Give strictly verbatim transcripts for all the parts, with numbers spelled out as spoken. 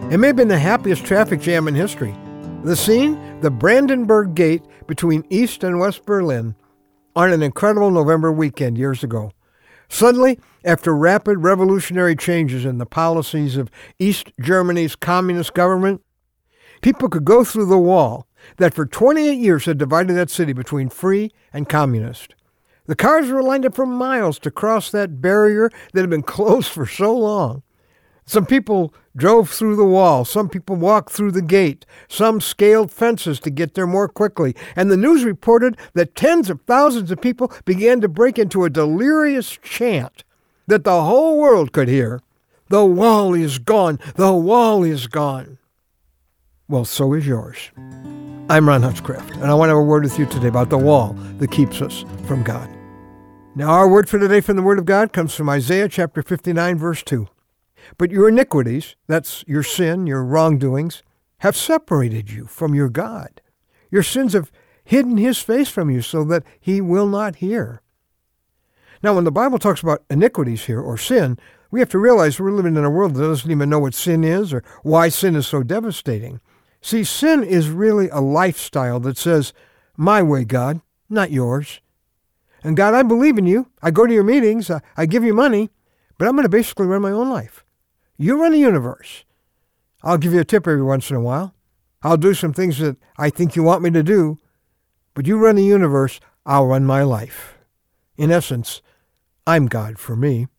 It may have been the happiest traffic jam in history. The scene? The Brandenburg Gate between East and West Berlin on an incredible November weekend years ago. Suddenly, after rapid revolutionary changes in the policies of East Germany's communist government, people could go through the wall that for twenty-eight years had divided that city between free and communist. The cars were lined up for miles to cross that barrier that had been closed for so long. Some people drove through the wall, some people walked through the gate, some scaled fences to get there more quickly, and the news reported that tens of thousands of people began to break into a delirious chant that the whole world could hear. The wall is gone, the wall is gone. Well, so is yours. I'm Ron Hutchcraft, and I want to have a word with you today about the wall that keeps us from God. Now, our word for today from the Word of God comes from Isaiah chapter fifty-nine, verse two. But your iniquities, that's your sin, your wrongdoings, have separated you from your God. Your sins have hidden his face from you so that he will not hear. Now, when the Bible talks about iniquities here, or sin, we have to realize we're living in a world that doesn't even know what sin is or why sin is so devastating. See, sin is really a lifestyle that says, my way, God, not yours. And God, I believe in you. I go to your meetings. I, I give you money, but I'm going to basically run my own life. You run the universe. I'll give you a tip every once in a while. I'll do some things that I think you want me to do, but you run the universe, I'll run my life. In essence, I'm God for me.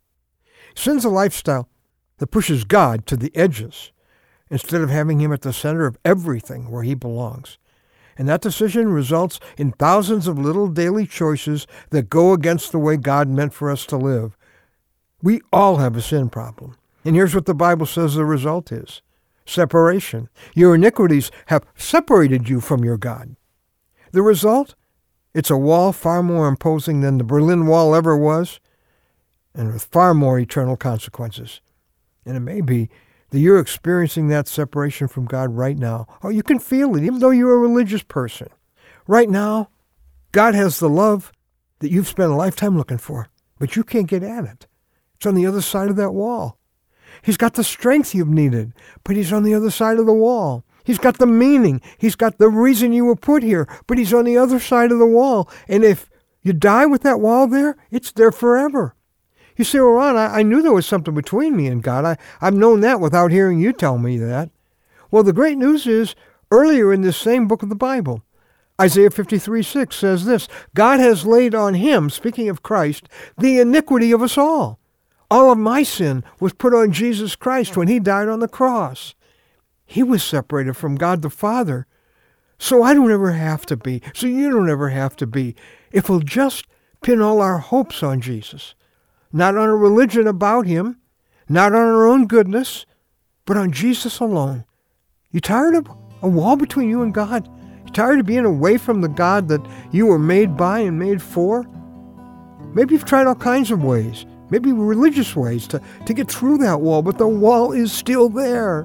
Sin's a lifestyle that pushes God to the edges instead of having him at the center of everything where he belongs. And that decision results in thousands of little daily choices that go against the way God meant for us to live. We all have a sin problem. And here's what the Bible says the result is. Separation. Your iniquities have separated you from your God. The result? It's a wall far more imposing than the Berlin Wall ever was, and with far more eternal consequences. And it may be that you're experiencing that separation from God right now. Oh, you can feel it, even though you're a religious person. Right now, God has the love that you've spent a lifetime looking for, but you can't get at it. It's on the other side of that wall. He's got the strength you've needed, but he's on the other side of the wall. He's got the meaning. He's got the reason you were put here, but he's on the other side of the wall. And if you die with that wall there, it's there forever. You say, well, Ron, I, I knew there was something between me and God. I, I've known that without hearing you tell me that. Well, the great news is, earlier in this same book of the Bible, Isaiah fifty-three six says this, God has laid on him, speaking of Christ, the iniquity of us all. All of my sin was put on Jesus Christ when he died on the cross. He was separated from God the Father, so I don't ever have to be, so you don't ever have to be, if we'll just pin all our hopes on Jesus. Not on a religion about him, not on our own goodness, but on Jesus alone. You tired of a wall between you and God? You tired of being away from the God that you were made by and made for? Maybe you've tried all kinds of ways, maybe religious ways to, to get through that wall, but the wall is still there.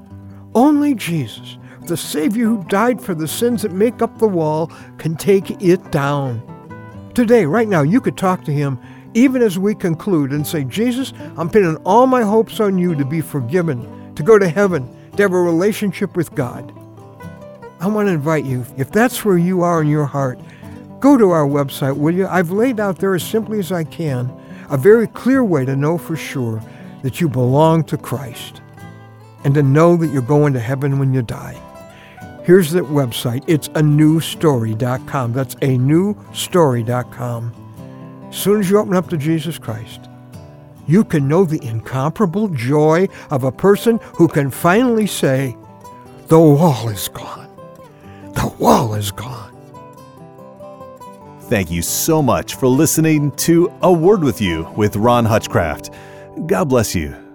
Only Jesus, the Savior who died for the sins that make up the wall, can take it down. Today, right now, you could talk to him even as we conclude and say, Jesus, I'm pinning all my hopes on you to be forgiven, to go to heaven, to have a relationship with God. I want to invite you, if that's where you are in your heart, go to our website, will you? I've laid out there as simply as I can a very clear way to know for sure that you belong to Christ and to know that you're going to heaven when you die. Here's that website. It's a new story dot com. That's a new story dot com. As soon as you open up to Jesus Christ, you can know the incomparable joy of a person who can finally say, the wall is gone. The wall is gone. Thank you so much for listening to A Word With You with Ron Hutchcraft. God bless you.